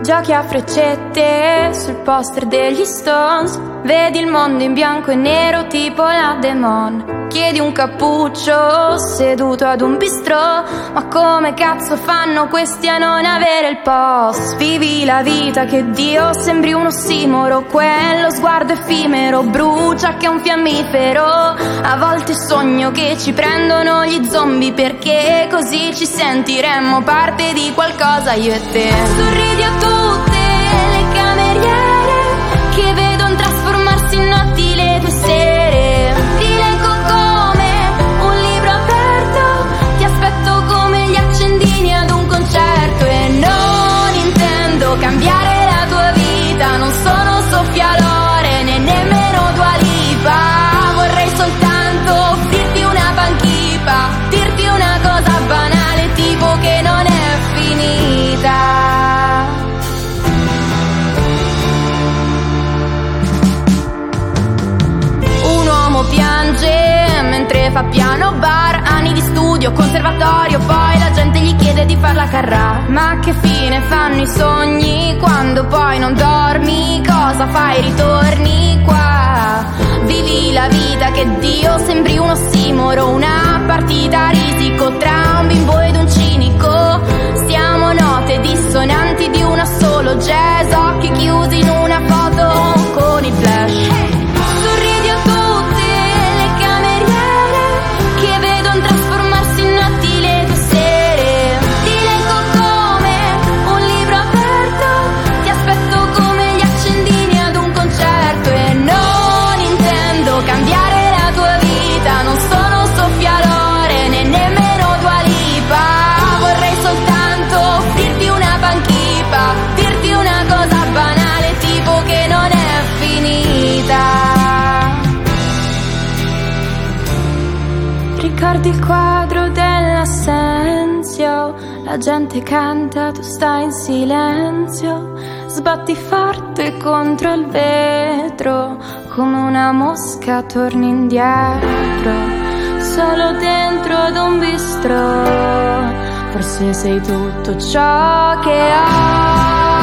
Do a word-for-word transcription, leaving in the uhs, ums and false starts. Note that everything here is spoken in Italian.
Giochi a freccette sul poster degli Stones. Vedi il mondo in bianco e nero tipo la Demon. Chiedi un cappuccio seduto ad un bistrò. Ma come cazzo fanno questi a non avere il post? Vivi la vita che Dio sembri un ossimoro. Quello sguardo effimero brucia che è un fiammifero. A volte sogno che ci prendono gli zombie, perché così ci sentiremmo parte di qualcosa io e te. Sorridi a tutte le cameriere che vedono trasformarsi in notti le tue sere. Ti leggo come un libro aperto, ti aspetto come gli accendini ad un concerto. E non intendo cambiare la tua vita, non sono Sofia Loren e nemmeno Dua Lipa. Vorrei soltanto offrirti una banchipa, dirti una cosa banale tipo che non è finita. Piange mentre fa piano bar, anni di studio, conservatorio, poi la gente gli chiede di far la carrà. Ma che fine fanno i sogni quando poi non dormi? Cosa fai? Ritorni qua. Vivi la vita che Dio sembri un ossimoro, una partita a risico tra un bimbo ed un cinico. Siamo note dissonanti di una solo jazz, occhi chiusi in una foto con il flash. Sorridi a tutti che vedono trasformarsi in notti le tue sere. Ti leggo come un libro aperto, ti aspetto come gli accendini ad un concerto. E non intendo cambiare la tua vita, non sono Sofia Loren e nemmeno Dua Lipa. Vorrei soltanto offrirti una banchipa, dirti una cosa banale tipo che non è finita. Ricordi il quadro dell'Assenzio? La gente canta, tu stai in silenzio. Sbatti forte contro il vetro, come una mosca torni indietro. Solo dentro ad un bistrò, forse sei tutto ciò che ho.